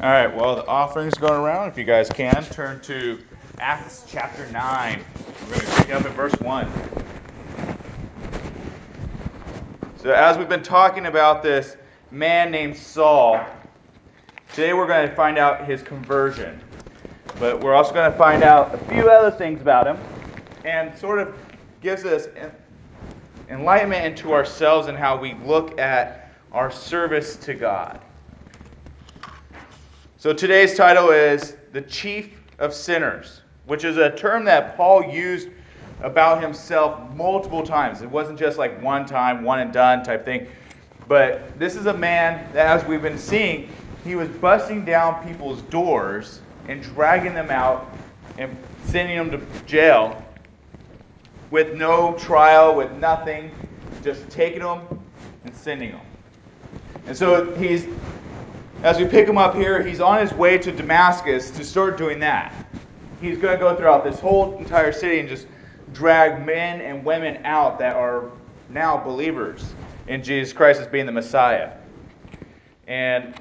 All right, well, the offering's going around. If you guys can, turn to Acts chapter 9. We're going to pick up at verse 1. So, as we've been talking about this man named Saul, today we're going to find out his conversion. But we're also going to find out a few other things about him and sort of gives us enlightenment into ourselves and how we look at our service to God. So today's title is The Chief of Sinners, which is a term that Paul used about himself multiple times. It wasn't just like one time, one and done type thing. But this is a man that, as we've been seeing, he was busting down people's doors and dragging them out and sending them to jail with no trial, with nothing, just taking them and sending them. And so as we pick him up here, he's on his way to Damascus to start doing that. He's going to go throughout this whole entire city and just drag men and women out that are now believers in Jesus Christ as being the Messiah. And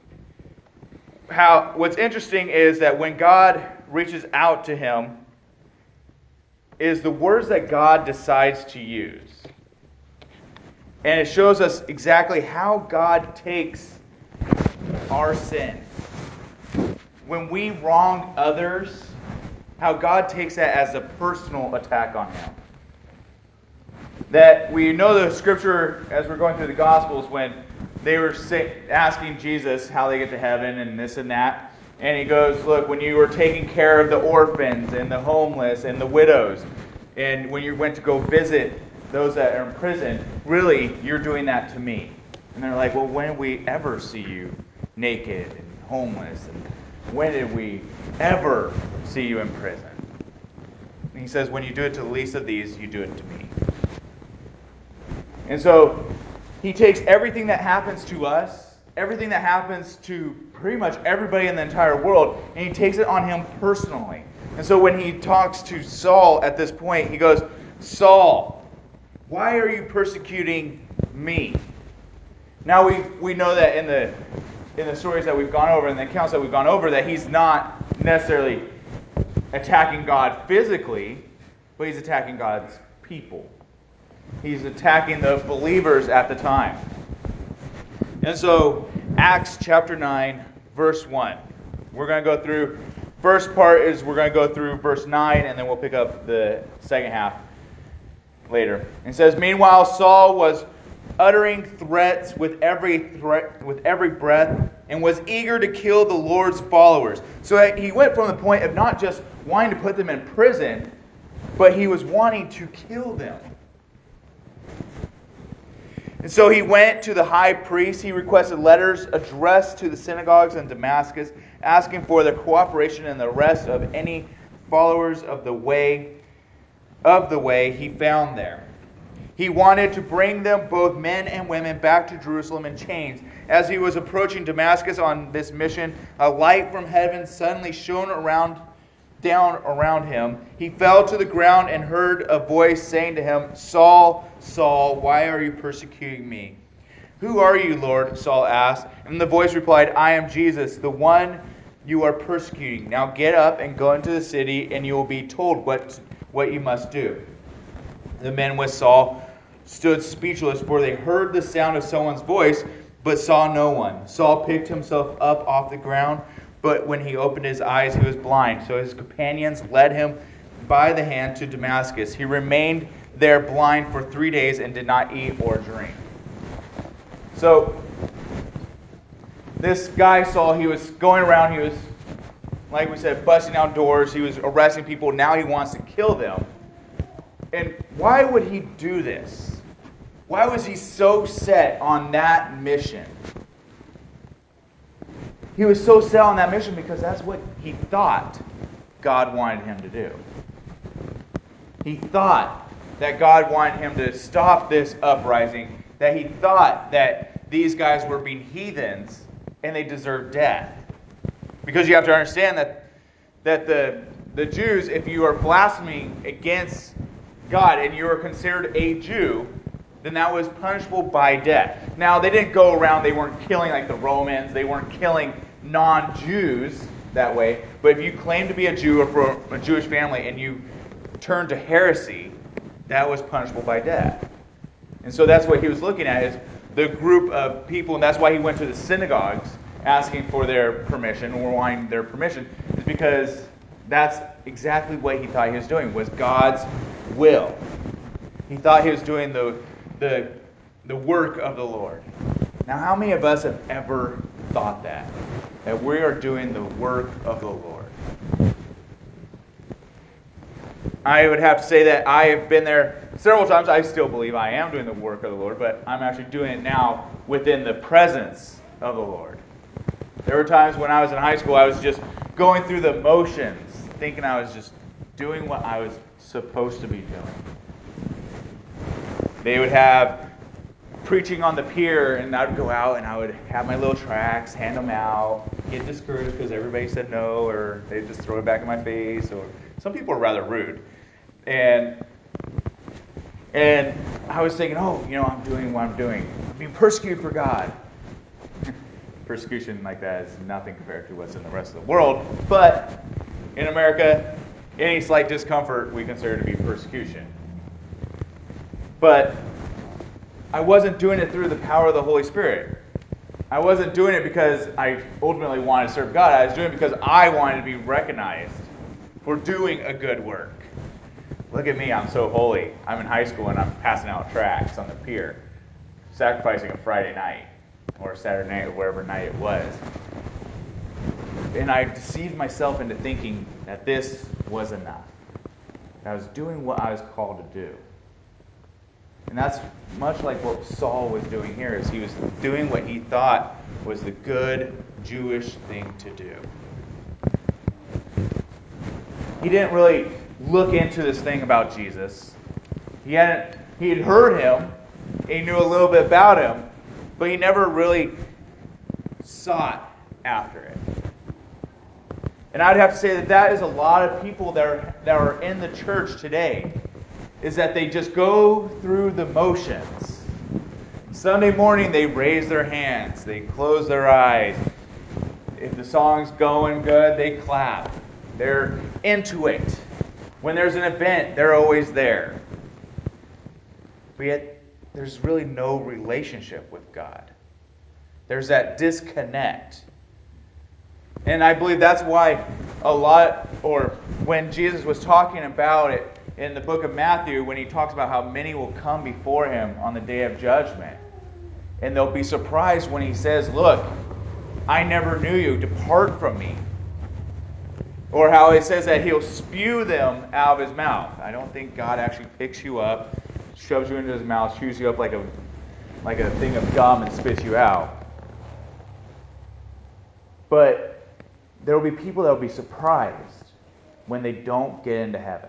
what's interesting is that when God reaches out to him, is the words that God decides to use. And it shows us exactly how God takes our sin. When we wrong others, how God takes that as a personal attack on him. That we know the scripture as we're going through the Gospels when they were asking Jesus how they get to heaven and this and that. And he goes, look, when you were taking care of the orphans and the homeless and the widows, and when you went to go visit those that are in prison, really, you're doing that to me. And they're like, well, when did we ever see you naked and homeless? And when did we ever see you in prison? And he says, when you do it to the least of these, you do it to me. And so he takes everything that happens to us, everything that happens to pretty much everybody in the entire world, and he takes it on him personally. And so when he talks to Saul at this point, he goes, Saul, why are you persecuting me? Now we know that in the stories that we've gone over, in the accounts that we've gone over, that he's not necessarily attacking God physically, but he's attacking God's people. He's attacking the believers at the time. And so, Acts chapter 9, verse 1. We're going to go through, first part is we're going to go through verse 9, and then we'll pick up the second half later. It says, meanwhile, Saul was uttering threats with every breath, and was eager to kill the Lord's followers. So he went from the point of not just wanting to put them in prison, but he was wanting to kill them. And so he went to the high priest. He requested letters addressed to the synagogues in Damascus, asking for their cooperation and the arrest of any followers of the way he found there. He wanted to bring them, both men and women, back to Jerusalem in chains. As he was approaching Damascus on this mission, a light from heaven suddenly shone down around him. He fell to the ground and heard a voice saying to him, Saul, Saul, why are you persecuting me? Who are you, Lord? Saul asked. And the voice replied, I am Jesus, the one you are persecuting. Now get up and go into the city, and you will be told what you must do. The men with Saul stood speechless, for they heard the sound of someone's voice, but saw no one. Saul picked himself up off the ground, but when he opened his eyes, he was blind. So his companions led him by the hand to Damascus. He remained there blind for 3 days and did not eat or drink. So this guy Saul, he was going around, he was, like we said, busting down doors, he was arresting people. Now he wants to kill them. And why would he do this? Why was he so set on that mission? He was so set on that mission because that's what he thought God wanted him to do. He thought that God wanted him to stop this uprising, that he thought that these guys were being heathens and they deserved death. Because you have to understand that the Jews, if you are blaspheming against God and you are considered a Jew, then that was punishable by death. Now, they didn't go around, they weren't killing like the Romans, they weren't killing non-Jews that way. But if you claim to be a Jew or from a Jewish family and you turn to heresy, that was punishable by death. And so that's what he was looking at, is the group of people, and that's why he went to the synagogues asking for their permission or wanting their permission, is because that's exactly what he thought he was doing, was God's will. He thought he was doing the work of the Lord. Now, how many of us have ever thought that we are doing the work of the Lord? I would have to say that I have been there several times. I still believe I am doing the work of the Lord, but I'm actually doing it now within the presence of the Lord. There were times when I was in high school, I was just going through the motions, thinking I was just doing what I was supposed to be doing. They would have preaching on the pier, and I would go out and I would have my little tracts, hand them out, get discouraged because everybody said no, or they'd just throw it back in my face, or some people are rather rude. And I was thinking, I'm doing what I'm doing. I'm being persecuted for God. Persecution like that is nothing compared to what's in the rest of the world. But in America, any slight discomfort we consider to be persecution. But I wasn't doing it through the power of the Holy Spirit. I wasn't doing it because I ultimately wanted to serve God. I was doing it because I wanted to be recognized for doing a good work. Look at me, I'm so holy. I'm in high school and I'm passing out tracts on the pier, sacrificing a Friday night or Saturday night or whatever night it was. And I deceived myself into thinking that this was enough. I was doing what I was called to do. And that's much like what Saul was doing here, is he was doing what he thought was the good Jewish thing to do. He didn't really look into this thing about Jesus. He had heard him, he knew a little bit about him, but he never really sought after it. And I'd have to say that is a lot of people that are in the church today, is that they just go through the motions. Sunday morning, they raise their hands, they close their eyes. If the song's going good, they clap. They're into it. When there's an event, they're always there. But yet, there's really no relationship with God. There's that disconnect. And I believe that's why when Jesus was talking about it in the book of Matthew, when he talks about how many will come before him on the day of judgment, and they'll be surprised when he says, "Look, I never knew you, depart from me." Or how it says that he'll spew them out of his mouth. I don't think God actually picks you up, shoves you into his mouth, chews you up like a thing of gum and spits you out. But there will be people that will be surprised when they don't get into heaven.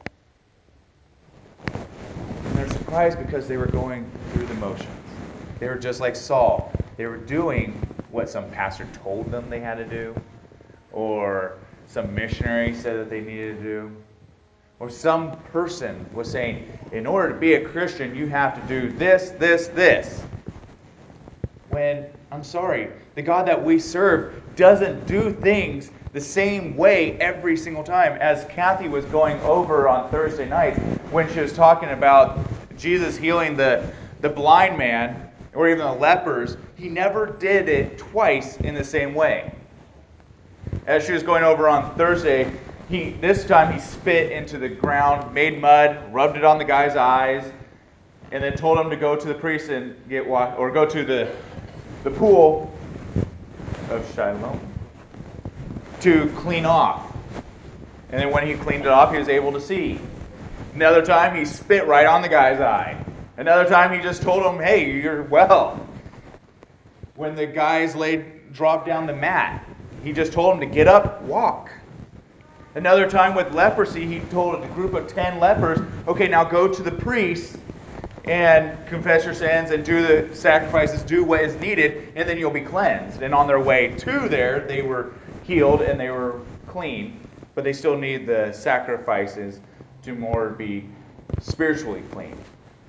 And they're surprised because they were going through the motions. They were just like Saul. They were doing what some pastor told them they had to do, or some missionary said that they needed to do, or some person was saying, in order to be a Christian, you have to do this, this, this. When, I'm sorry, the God that we serve doesn't do things the same way every single time. As Kathy was going over on Thursday nights, when she was talking about Jesus healing the blind man, or even the lepers, he never did it twice in the same way. As she was going over on Thursday, this time he spit into the ground, made mud, rubbed it on the guy's eyes, and then told him to go to the priest and go to the pool of Shiloh to clean off. And then when he cleaned it off, he was able to see. Another time he spit right on the guy's eye. Another time he just told him, "Hey, you're well." When the guys dropped down the mat, he just told him to get up, walk. Another time with leprosy, he told a group of 10 lepers, "Okay, now go to the priest and confess your sins and do the sacrifices, do what is needed, and then you'll be cleansed." And on their way to there, they were healed and they were clean, but they still need the sacrifices to more be spiritually clean,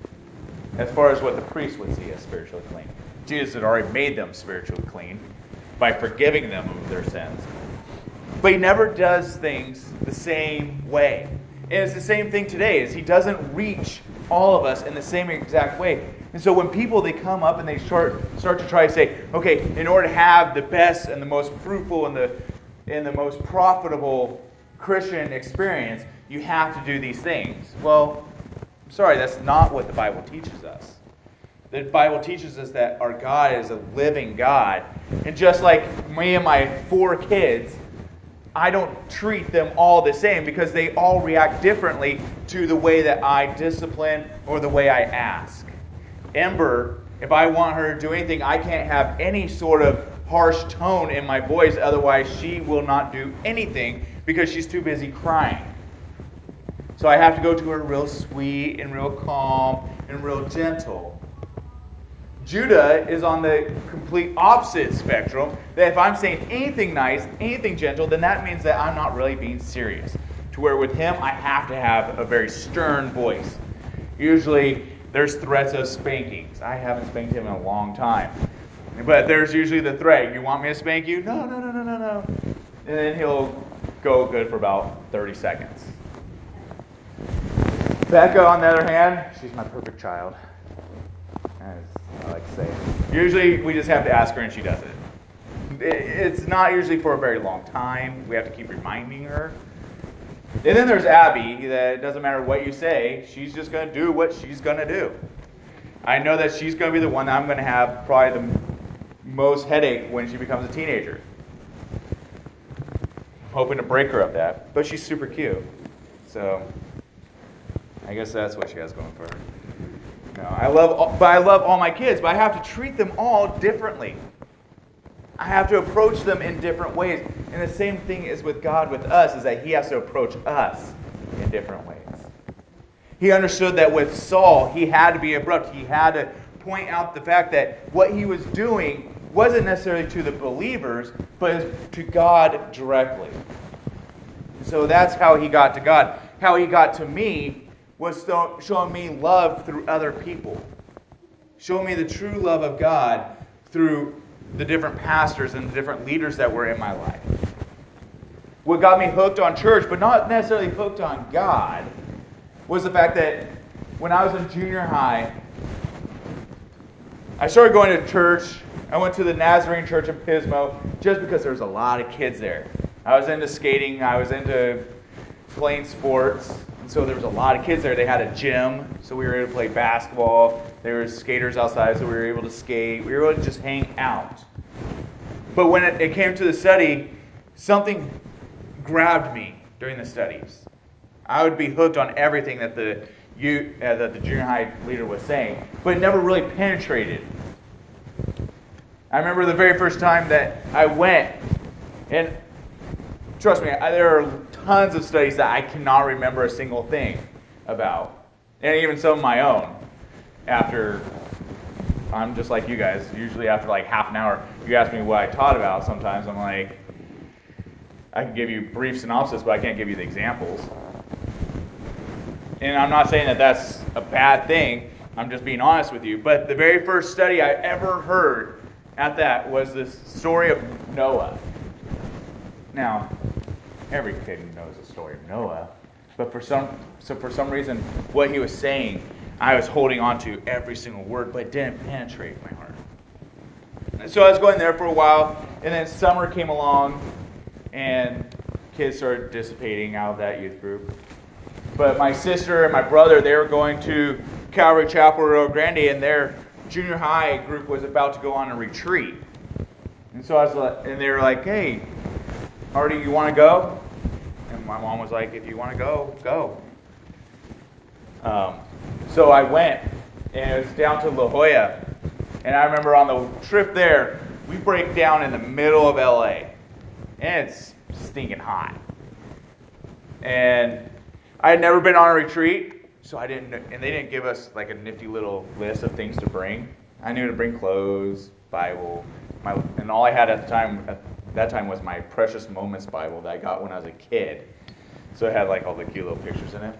as far as what the priest would see as spiritually clean. Jesus had already made them spiritually clean. by forgiving them of their sins. But he never does things the same way. And it's the same thing today, is he doesn't reach all of us in the same exact way. And so when people, they come up and they start to try to say, okay, in order to have the best and the most fruitful and the most profitable Christian experience, you have to do these things. Well, I'm sorry, that's not what the Bible teaches us. The Bible teaches us that our God is a living God. And just like me and my 4 kids, I don't treat them all the same because they all react differently to the way that I discipline or the way I ask. Ember, if I want her to do anything, I can't have any sort of harsh tone in my voice, otherwise she will not do anything because she's too busy crying. So I have to go to her real sweet and real calm and real gentle. Judah is on the complete opposite spectrum, that if I'm saying anything nice, anything gentle, then that means that I'm not really being serious. To where with him, I have to have a very stern voice. Usually, there's threats of spankings. I haven't spanked him in a long time. But there's usually the threat, you want me to spank you? No. And then he'll go good for about 30 seconds. Becca, on the other hand, she's my perfect child. As I like to say. Usually, we just have to ask her and she does it. It's not usually for a very long time. We have to keep reminding her. And then there's Abby, that it doesn't matter what you say, she's just going to do what she's going to do. I know that she's going to be the one that I'm going to have probably the most headache when she becomes a teenager. I'm hoping to break her of that, but she's super cute. So, I guess that's what she has going for her. No, I love all my kids, but I have to treat them all differently. I have to approach them in different ways. And the same thing is with God with us, is that he has to approach us in different ways. He understood that with Saul, he had to be abrupt. He had to point out the fact that what he was doing wasn't necessarily to the believers, but to God directly. So that's how he got to God. How he got to me was showing me love through other people. Showing me the true love of God through the different pastors and the different leaders that were in my life. What got me hooked on church, but not necessarily hooked on God, was the fact that when I was in junior high, I started going to church. I went to the Nazarene church in Pismo just because there was a lot of kids there. I was into skating. I was into playing sports. And so there was a lot of kids there. They had a gym, so we were able to play basketball. There were skaters outside, so we were able to skate. We were able to just hang out. But when it came to the study, something grabbed me during the studies. I would be hooked on everything that the junior high leader was saying, but it never really penetrated. I remember the very first time that I went, and trust me, there are tons of studies that I cannot remember a single thing about, and even some of my own. After, I'm just like you guys, usually after like half an hour, you ask me what I taught about sometimes, I'm like, I can give you a brief synopsis, but I can't give you the examples. And I'm not saying that that's a bad thing, I'm just being honest with you, but the very first study I ever heard at that was the story of Noah. Now, every kid knows the story of Noah, but for some reason, what he was saying, I was holding on to every single word, but it didn't penetrate my heart. And so I was going there for a while, and then summer came along, and kids started dissipating out of that youth group. But my sister and my brother, they were going to Calvary Chapel, Rio Grande, and their junior high group was about to go on a retreat. And so I was like, and they were like, "Hey, Artie, you want to go?" And my mom was like, "If you want to go, go." So I went, and it was down to La Jolla. And I remember on the trip there, we break down in the middle of LA. And it's stinking hot. And I had never been on a retreat, so I didn't, and they didn't give us like a nifty little list of things to bring. I knew to bring clothes, Bible, and all I had at that time was my Precious Moments Bible that I got when I was a kid. So it had like all the cute little pictures in it.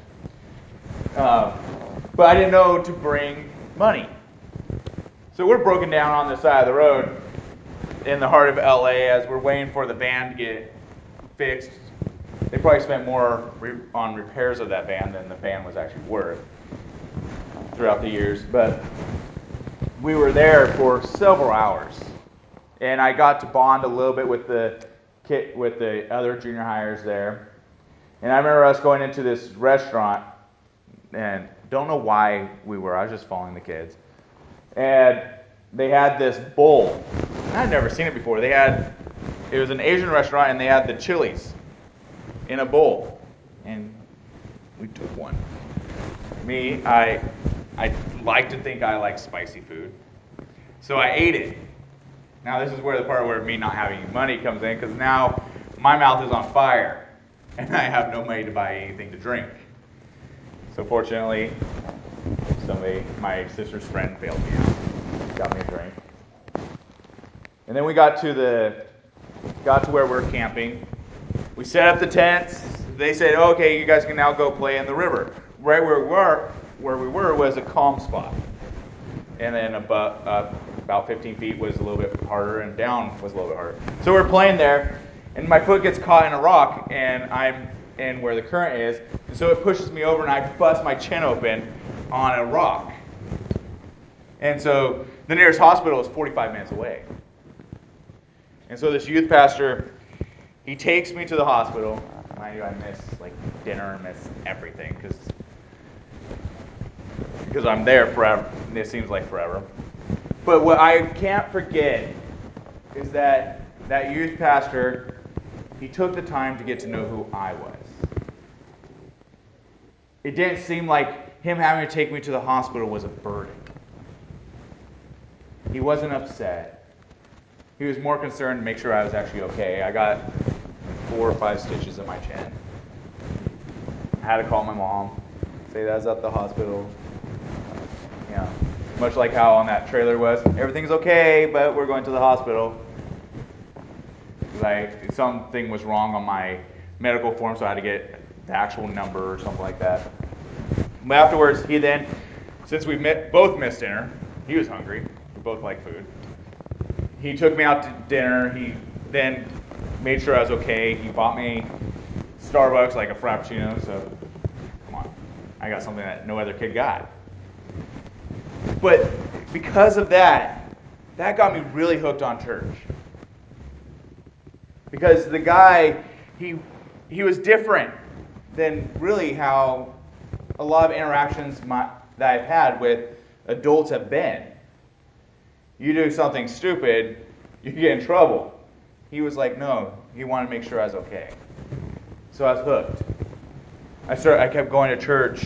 But I didn't know to bring money. So we're broken down on the side of the road, in the heart of LA as we're waiting for the van to get fixed. They probably spent more on repairs of that van than the van was actually worth throughout the years. But we were there for several hours, and I got to bond a little bit with the other junior hires there. And I remember us going into this restaurant, and don't know why we were. I was just following the kids, and they had this bowl. I'd never seen it before. It was an Asian restaurant, and they had the chilies in a bowl, and we took one. Me, I like to think I like spicy food, so I ate it. Now this is where the part where me not having money comes in, because now my mouth is on fire, and I have no money to buy anything to drink. So fortunately, my sister's friend, bailed me out, got me a drink, and then we got to where we're camping. We set up the tents. They said, "Okay, you guys can now go play in the river." Right where we were was a calm spot, and then about 15 feet was a little bit harder, and down was a little bit harder. So we're playing there, and my foot gets caught in a rock, and I'm in where the current is, and so it pushes me over, and I bust my chin open on a rock. And so the nearest hospital is 45 minutes away. And so this youth pastor, he takes me to the hospital. Mind you, I miss dinner and miss everything because I'm there forever. It seems like forever. But what I can't forget is that youth pastor, he took the time to get to know who I was. It didn't seem like him having to take me to the hospital was a burden. He wasn't upset. He was more concerned to make sure I was actually okay. I got 4 or 5 stitches in my chin. I had to call my mom, say that I was at the hospital. You know, much like how on that trailer was, everything's okay, but we're going to the hospital. Like something was wrong on my medical form, so I had to get the actual number or something like that. But afterwards, he then, since we both missed dinner, he was hungry. We both like food. He took me out to dinner. He then made sure I was okay. He bought me Starbucks, like a Frappuccino, so come on. I got something that no other kid got. But because of that got me really hooked on church. Because the guy, he was different than really how a lot of interactions that I've had with adults have been. You do something stupid, you get in trouble. He was like, no, he wanted to make sure I was okay. So I was hooked. I kept going to church,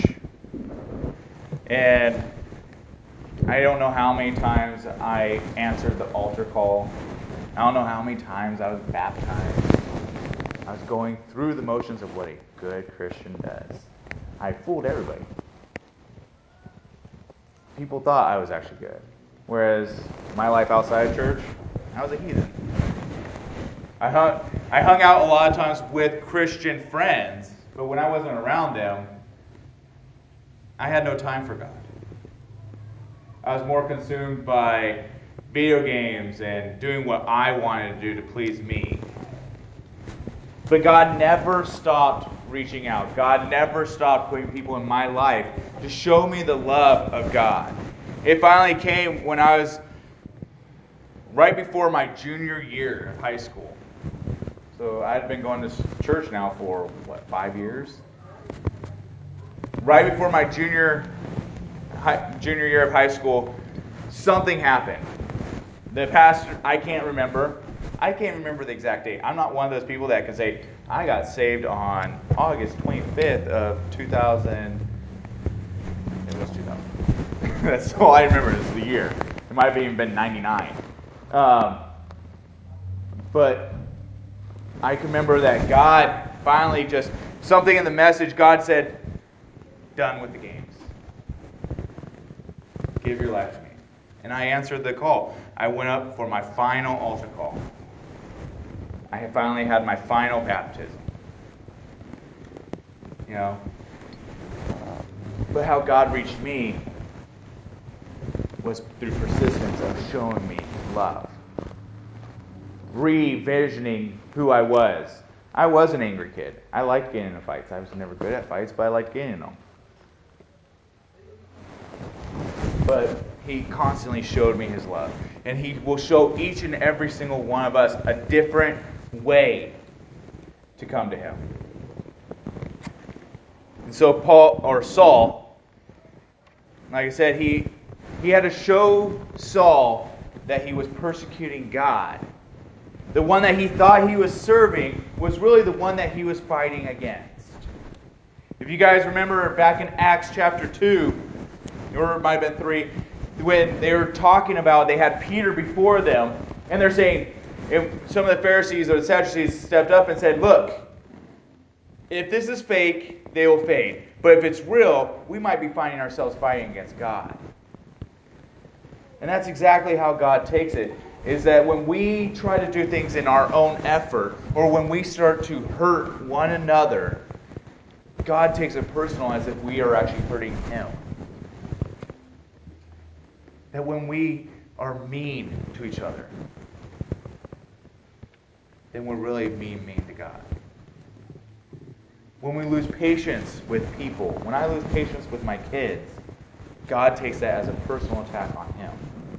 and I don't know how many times I answered the altar call. I don't know how many times I was baptized. I was going through the motions of what a good Christian does. I fooled everybody. People thought I was actually good. Whereas my life outside of church, I was a heathen. I hung out a lot of times with Christian friends, but when I wasn't around them, I had no time for God. I was more consumed by video games and doing what I wanted to do to please me. But God never stopped reaching out. God never stopped putting people in my life to show me the love of God. It finally came when I was right before my junior year of high school. So I'd been going to church now for, 5 years? Right before my junior year of high school, something happened. The pastor, I can't remember the exact date. I'm not one of those people that can say, I got saved on August 25th of 2000. It was 2000. That's all I remember is the year. It might have even been 99. But I can remember that God finally just, something in the message, God said, done with the games. Give your life to me. And I answered the call. I went up for my final altar call. I had finally had my final baptism. You know? But how God reached me was through persistence of showing me love. revisioning who I was. I was an angry kid. I liked getting into fights. I was never good at fights, but I liked getting in them. But he constantly showed me his love. And he will show each and every single one of us a different way to come to him. And so Saul, like I said, he had to show Saul that he was persecuting God. The one that he thought he was serving was really the one that he was fighting against. If you guys remember back in Acts chapter 2, or it might have been 3, when they were talking about, they had Peter before them, and they're saying, some of the Pharisees or the Sadducees stepped up and said, look, if this is fake, they will fade. But if it's real, we might be finding ourselves fighting against God. And that's exactly how God takes it, is that when we try to do things in our own effort, or when we start to hurt one another, God takes it personal as if we are actually hurting Him. That when we are mean to each other, then we're really mean to God. When we lose patience with people, when I lose patience with my kids, God takes that as a personal attack on Him.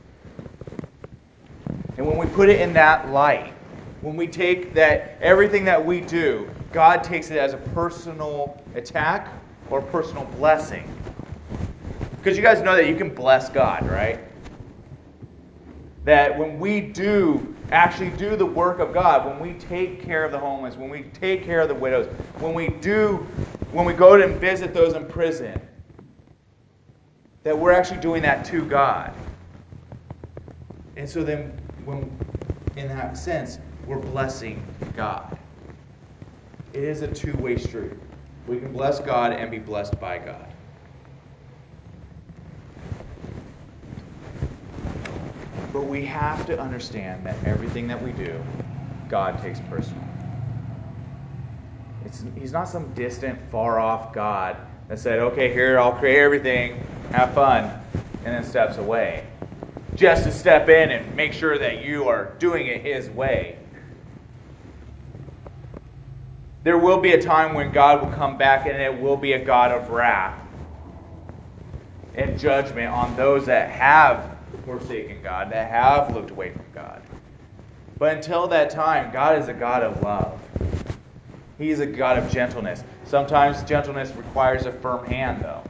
And when we put it in that light, when we take that everything that we do, God takes it as a personal attack or personal blessing. Because you guys know that you can bless God, right? That when we actually do the work of God, when we take care of the homeless, when we take care of the widows, when we go and visit those in prison, that we're actually doing that to God. And so then, in that sense, we're blessing God. It is a two-way street. We can bless God and be blessed by God. But we have to understand that everything that we do, God takes personal. He's not some distant, far-off God that said, okay, here, I'll create everything, have fun, and then steps away. Just to step in and make sure that you are doing it His way. There will be a time when God will come back and it will be a God of wrath and judgment on those that have forsaken God, that have looked away from God. But until that time, God is a God of love. He is a God of gentleness. Sometimes gentleness requires a firm hand, though.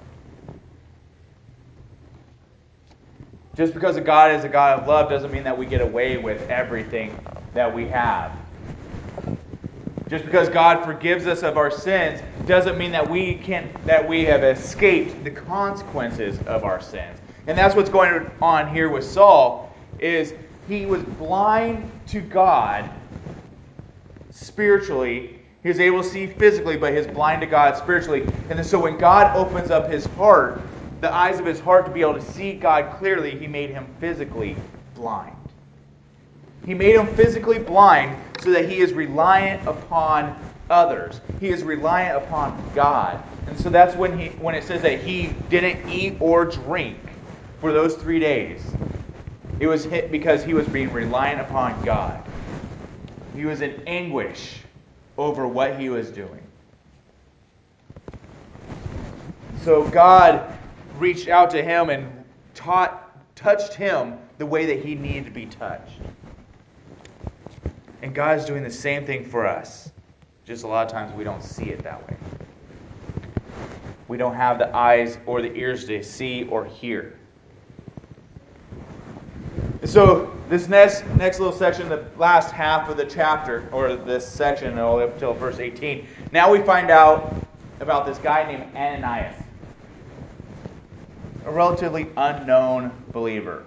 Just because a God is a God of love doesn't mean that we get away with everything that we have. Just because God forgives us of our sins doesn't mean that we have escaped the consequences of our sins. And that's what's going on here with Saul, is he was blind to God spiritually. He was able to see physically, but he was blind to God spiritually. And then so when God opens up his heart, the eyes of his heart to be able to see God clearly, He made him physically blind. He made him physically blind so that he is reliant upon others. He is reliant upon God. And so that's when it says that he didn't eat or drink for those 3 days. It was because he was being reliant upon God. He was in anguish over what he was doing. So God reached out to him and touched him the way that he needed to be touched. And God is doing the same thing for us. Just a lot of times we don't see it that way. We don't have the eyes or the ears to see or hear. So this next little section, the last half of the chapter, or this section, all the way up until verse 18, now we find out about this guy named Ananias, a relatively unknown believer.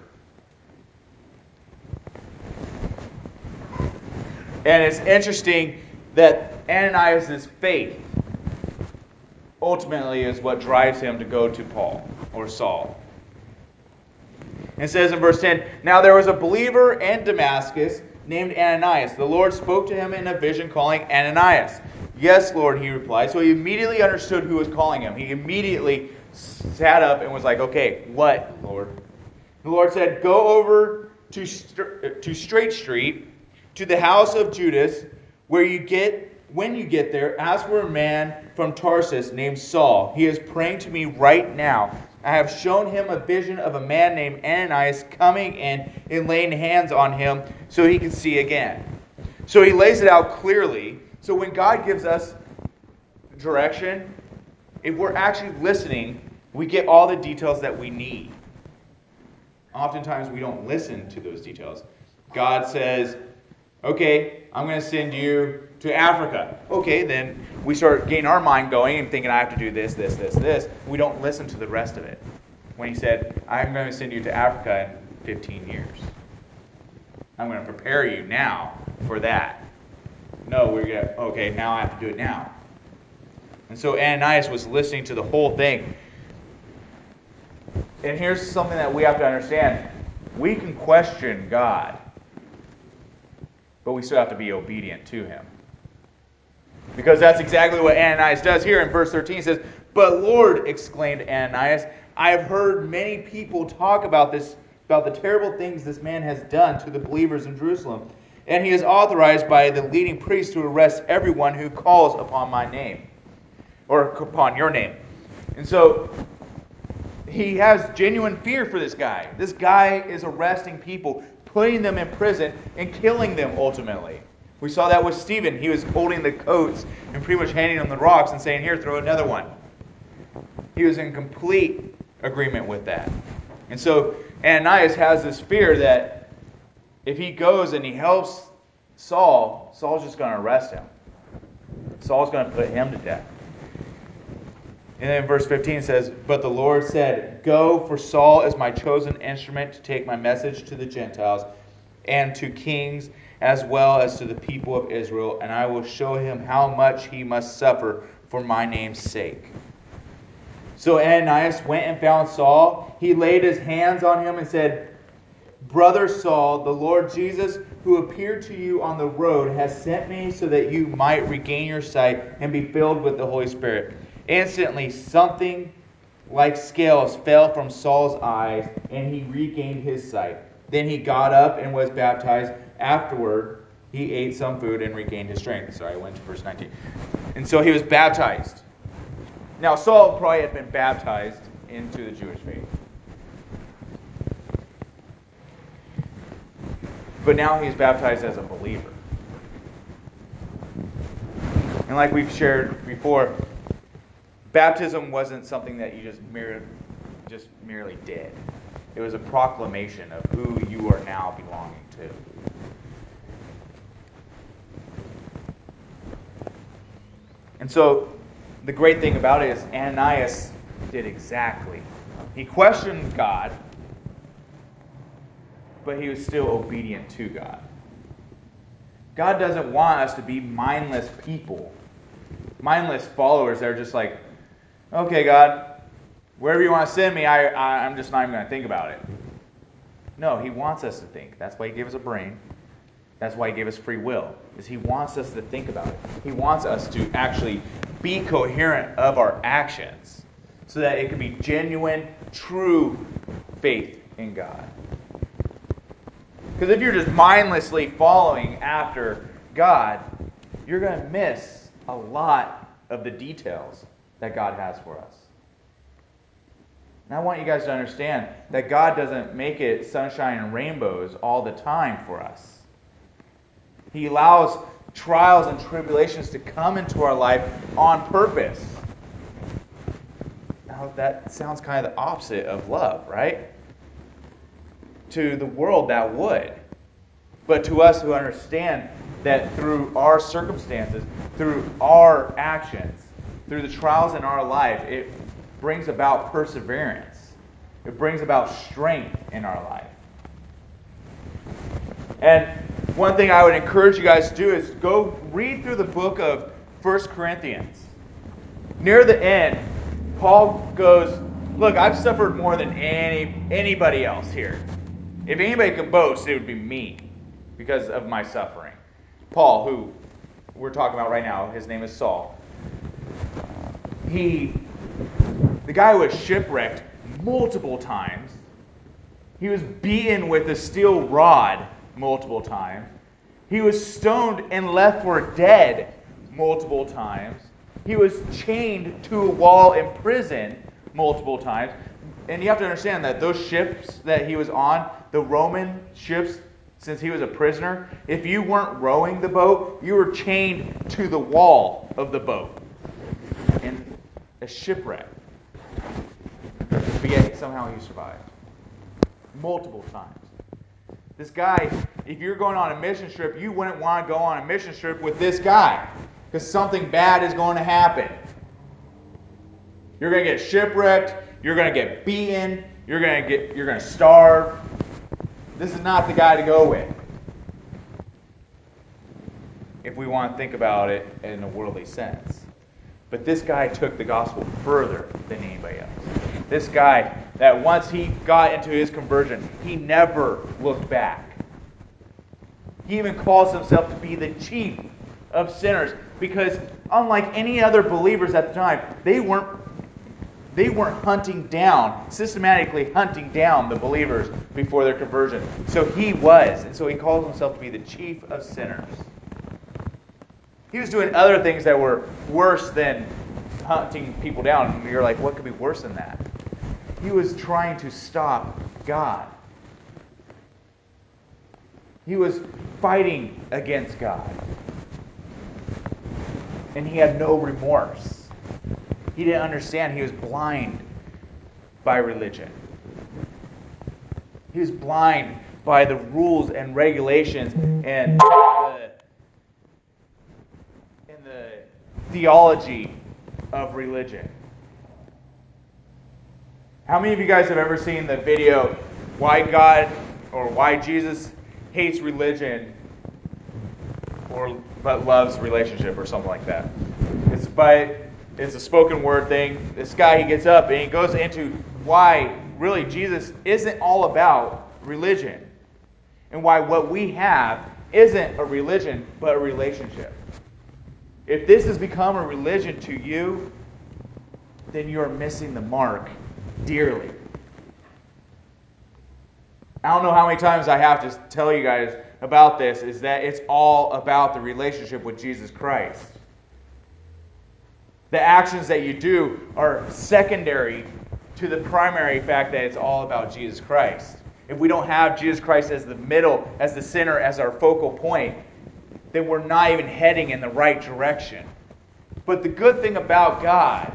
And it's interesting that Ananias' faith ultimately is what drives him to go to Paul or Saul. And it says in verse 10, "Now there was a believer in Damascus named Ananias. The Lord spoke to him in a vision, calling, 'Ananias.' 'Yes, Lord,' he replied." So he immediately understood who was calling him. He immediately sat up and was like, "Okay, what, Lord?" The Lord said, "Go over to Straight Street, to the house of Judas, when you get there, ask for a man from Tarsus named Saul. He is praying to me right now. I have shown him a vision of a man named Ananias coming in and laying hands on him so he can see again." So he lays it out clearly. So when God gives us direction, if we're actually listening, we get all the details that we need. Oftentimes we don't listen to those details. God says, "Okay, I'm going to send you to Africa." Okay, then we start getting our mind going and thinking, I have to do this, this, this, this. We don't listen to the rest of it. When he said, "I'm going to send you to Africa in 15 years. I'm going to prepare you now for that." No, okay, now I have to do it now. And so Ananias was listening to the whole thing. And here's something that we have to understand. We can question God, but we still have to be obedient to him. Because that's exactly what Ananias does here in verse 13. It says, "But Lord," exclaimed Ananias, "I have heard many people talk about the terrible things this man has done to the believers in Jerusalem. And he is authorized by the leading priests to arrest everyone who calls upon my name." Or upon your name. And so he has genuine fear for this guy. This guy is arresting people, putting them in prison, and killing them ultimately. We saw that with Stephen. He was holding the coats and pretty much handing them the rocks and saying, "Here, throw another one." He was in complete agreement with that. And so Ananias has this fear that if he goes and he helps Saul, Saul's just going to arrest him. Saul's going to put him to death. And then verse 15 says, "But the Lord said, 'Go, for Saul is my chosen instrument to take my message to the Gentiles and to kings as well as to the people of Israel, and I will show him how much he must suffer for my name's sake.'" So Ananias went and found Saul. He laid his hands on him and said, "Brother Saul, the Lord Jesus, who appeared to you on the road, has sent me so that you might regain your sight and be filled with the Holy Spirit." Instantly, something like scales fell from Saul's eyes, and he regained his sight. Then he got up and was baptized. Afterward, he ate some food and regained his strength. Sorry, I went to verse 19. And so he was baptized. Now, Saul probably had been baptized into the Jewish faith. But now he's baptized as a believer. And like we've shared before, baptism wasn't something that you just merely did. It was a proclamation of who you are now belonging to. And so the great thing about it is Ananias did exactly. He questioned God, but he was still obedient to God. God doesn't want us to be mindless people, mindless followers that are just like, "Okay, God, wherever you want to send me, I'm just not even going to think about it." No, he wants us to think. That's why he gave us a brain. That's why he gave us free will, is he wants us to think about it. He wants us to actually be coherent of our actions so that it can be genuine, true faith in God. Because if you're just mindlessly following after God, you're going to miss a lot of the details that God has for us. And I want you guys to understand that God doesn't make it sunshine and rainbows all the time for us. He allows trials and tribulations to come into our life on purpose. Now, that sounds kind of the opposite of love, right? To the world, that would. But to us who understand that through our circumstances, through our actions, through the trials in our life, it brings about perseverance. It brings about strength in our life. And one thing I would encourage you guys to do is go read through the book of 1 Corinthians. Near the end, Paul goes, "Look, I've suffered more than anybody else here. If anybody could boast, it would be me because of my suffering." Paul, who we're talking about right now, his name is Saul. The guy was shipwrecked multiple times. He was beaten with a steel rod multiple times. He was stoned and left for dead multiple times. He was chained to a wall in prison multiple times. And you have to understand that those ships that he was on, the Roman ships, since he was a prisoner, if you weren't rowing the boat, you were chained to the wall of the boat in a shipwreck. But yet somehow he survived. Multiple times. This guy, if you're going on a mission trip, you wouldn't want to go on a mission trip with this guy, because something bad is going to happen. You're going to get shipwrecked, you're going to get beaten, you're going to starve. This is not the guy to go with, if we want to think about it in a worldly sense. But this guy took the gospel further than anybody else. This guy, that once he got into his conversion, he never looked back. He even calls himself to be the chief of sinners, because unlike any other believers at the time, they weren't systematically hunting down the believers before their conversion. So he was, and so he calls himself to be the chief of sinners. He was doing other things that were worse than hunting people down. And you're like, what could be worse than that? He was trying to stop God. He was fighting against God. And he had no remorse. He didn't understand. He was blind by religion. He was blind by the rules and regulations and the theology of religion. How many of you guys have ever seen the video, Why God or Why Jesus Hates Religion but Loves Relationship, or something like that? It's a spoken word thing. This guy, he gets up and he goes into why really Jesus isn't all about religion, and why what we have isn't a religion but a relationship. If this has become a religion to you, then you are missing the mark dearly. I don't know how many times I have to tell you guys about this, is that it's all about the relationship with Jesus Christ. The actions that you do are secondary to the primary fact that it's all about Jesus Christ. If we don't have Jesus Christ as the middle, as the center, as our focal point, then we're not even heading in the right direction. But the good thing about God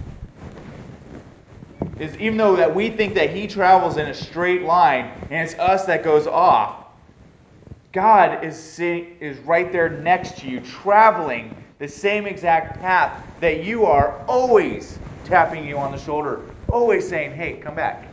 is, even though that we think that He travels in a straight line and it's us that goes off, God is right there next to you, traveling the same exact path that you are, always tapping you on the shoulder, always saying, hey, come back.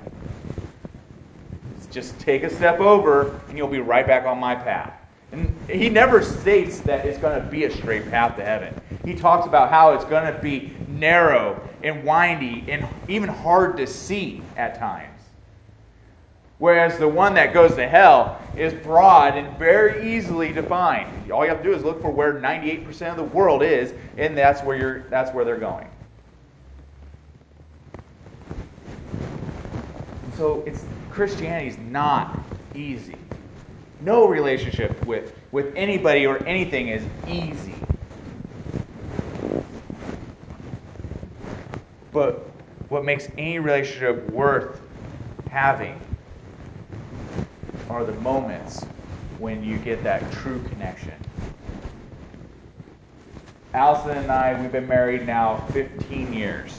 Just take a step over and you'll be right back on my path. And He never states that it's going to be a straight path to heaven. He talks about how it's going to be narrow and windy and even hard to see at times. Whereas the one that goes to hell is broad and very easily defined. All you have to do is look for where 98% of the world is, and that's where they're going. And so Christianity is not easy. No relationship with anybody or anything is easy. But what makes any relationship worth having are the moments when you get that true connection. Allison and I, we've been married now 15 years.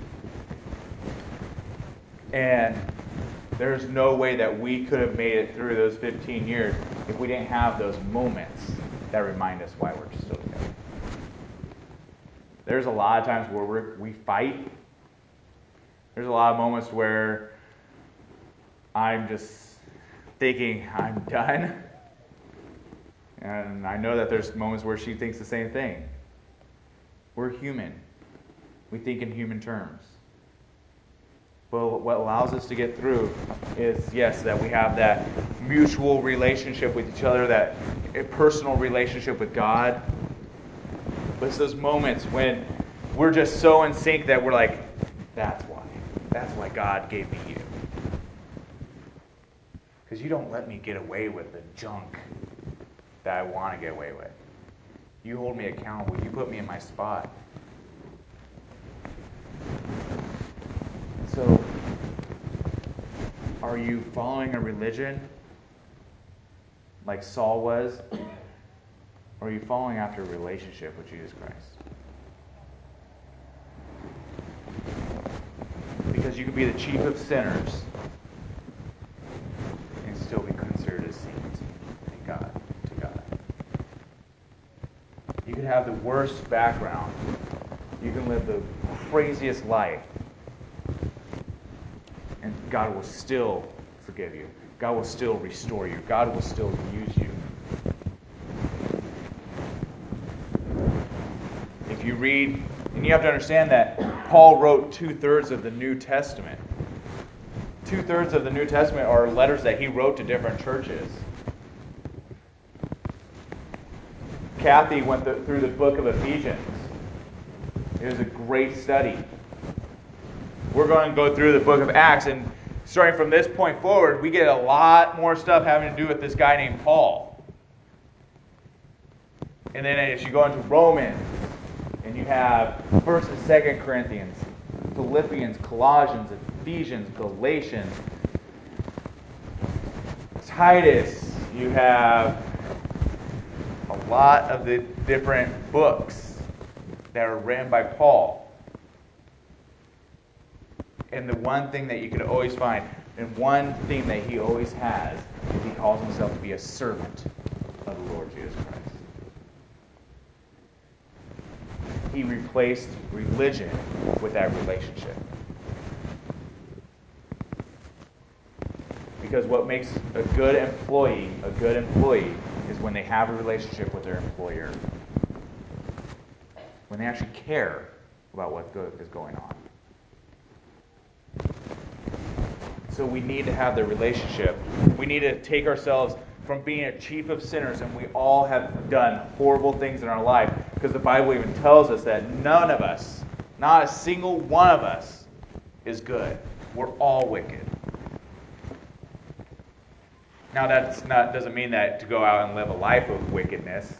And there's no way that we could have made it through those 15 years if we didn't have those moments that remind us why we're still together. There's a lot of times where we fight. There's a lot of moments where I'm just thinking I'm done. And I know that there's moments where she thinks the same thing. We're human. We think in human terms. But what allows us to get through is, yes, that we have that mutual relationship with each other, that personal relationship with God. But it's those moments when we're just so in sync that we're like, that's why. That's why God gave me you. Because you don't let me get away with the junk. that I want to get away with. You hold me accountable. You put me in my spot. So, are you following a religion like Saul was? Or are you following after a relationship with Jesus Christ? Because you could be the chief of sinners and still be considered a saint in God, to God. You could have the worst background. You can live the craziest life. And God will still forgive you. God will still restore you. God will still use you. If you read, and you have to understand that Paul wrote 2/3 of the New Testament. 2/3 of the New Testament are letters that he wrote to different churches. Kathy went through the book of Ephesians. It was a great study. We're going to go through the book of Acts, and starting from this point forward, we get a lot more stuff having to do with this guy named Paul. And then as you go into Romans, and you have 1st and 2nd Corinthians, Philippians, Colossians, Ephesians, Galatians, Titus, you have a lot of the different books that are written by Paul. And the one thing that you could always find, and one thing that he always has, is he calls himself to be a servant of the Lord Jesus Christ. He replaced religion with that relationship. Because what makes a good employee is when they have a relationship with their employer. When they actually care about what is going on. So we need to have the relationship. We need to take ourselves from being a chief of sinners, and we all have done horrible things in our life, because the Bible even tells us that none of us, not a single one of us, is good. We're all wicked. Now doesn't mean that to go out and live a life of wickedness,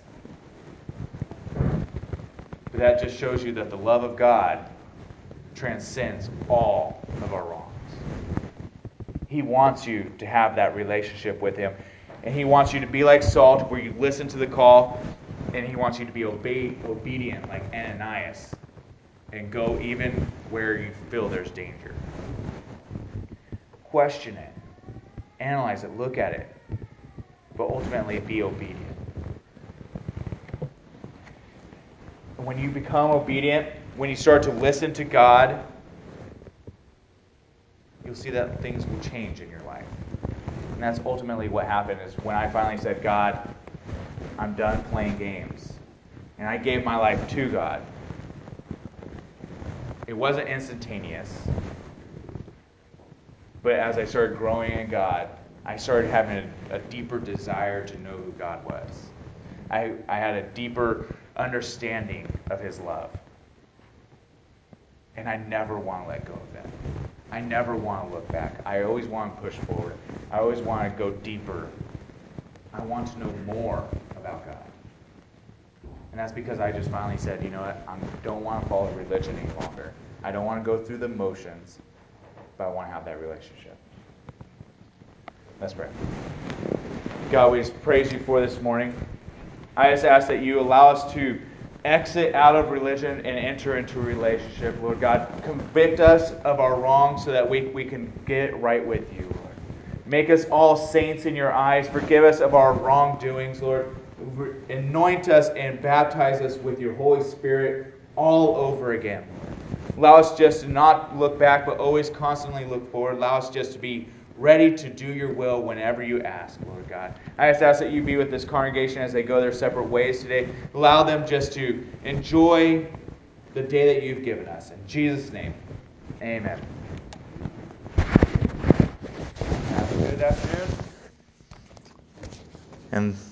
but that just shows you that the love of God transcends all of our wrongs. He wants you to have that relationship with Him. And He wants you to be like Saul, where you listen to the call, and He wants you to be obedient like Ananias, and go even where you feel there's danger. Question it. Analyze it. Look at it. But ultimately, be obedient. When you become obedient, when you start to listen to God, you'll see that things will change in your life. And that's ultimately what happened, is when I finally said, God, I'm done playing games. And I gave my life to God. It wasn't instantaneous. But as I started growing in God, I started having a deeper desire to know who God was. I had a deeper understanding of His love. And I never want to let go of that. I never want to look back. I always want to push forward. I always want to go deeper. I want to know more about God. And that's because I just finally said, you know what? I don't want to follow religion any longer. I don't want to go through the motions, but I want to have that relationship. Let's pray. God, we just praise you for this morning. I just ask that you allow us to exit out of religion and enter into a relationship, Lord God. Convict us of our wrongs so that we can get right with you, Lord. Make us all saints in your eyes. Forgive us of our wrongdoings, Lord. Anoint us and baptize us with your Holy Spirit all over again. Allow us just to not look back, but always constantly look forward. Allow us just to be ready to do your will whenever you ask, Lord God. I just ask that you be with this congregation as they go their separate ways today. Allow them just to enjoy the day that you've given us. In Jesus' name, amen. Have a good afternoon. And